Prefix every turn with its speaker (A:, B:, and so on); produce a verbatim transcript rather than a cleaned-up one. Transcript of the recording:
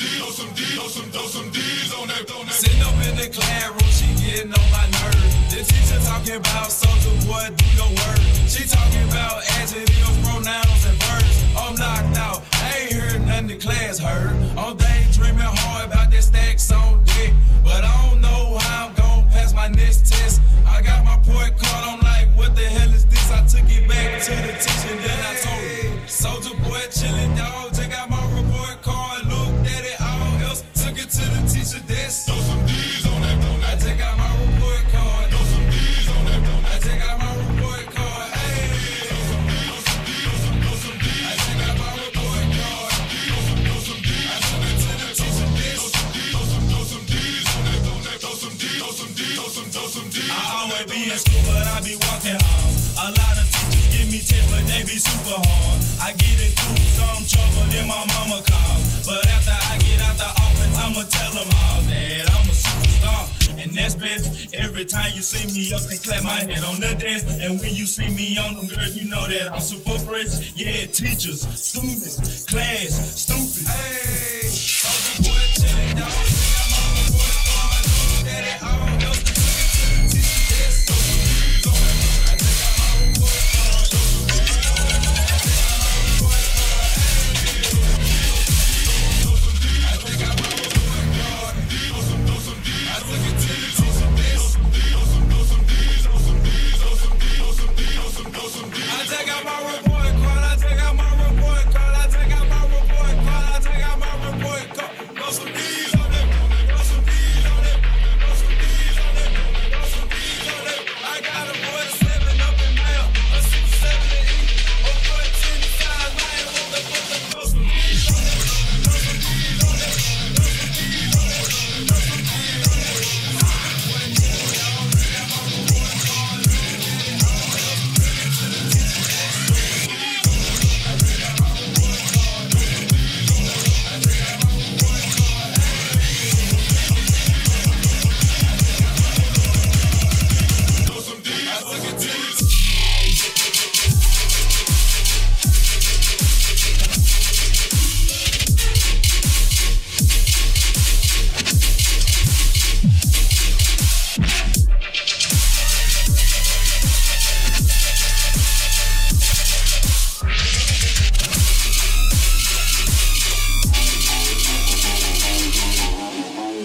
A: D's, throw some D's, throw some, throw some D's on that, on that.
B: Sitting up in the classroom, she getting on my nerves. The teacher talking about soldier boy, do your work. She talking about adjectives, pronouns, and verbs. I'm knocked out, I ain't heard nothing the class heard. I'm daydreaming hard about that stacks on deck, but I don't know how I'm gon' pass my next test. I got my report card, I'm like, what the hell is this? I took it back to the teacher, then I told her, soldier boy chillin', dog, check out my report card, looked at it, all else, took it to the teacher desk.
A: Throw some D's on that, on that.
B: I check out my report card.
A: Throw some D's on that, on that.
B: I check out my report card. Hey.
A: Throw some D's, throw some D's, throw some D's.
B: I check out my report card.
A: Throw some, throw some D's.
B: I took it to the teacher desk.
A: Throw some, throw some D's on that, on that. Throw some D's, throw some D's, throw some, throw some D's.
B: I always be in school, but I be walking home. A lot of teachers give me tips, but they be super hard. I get it through some trouble, then my mama calls. But after I get out the office, I'ma tell them all that I'm a superstar. And that's best. Every time you see me up and clap my head on the desk. And when you see me on them, girl, you know that I'm super fresh. Yeah, teachers, students, class, stupid.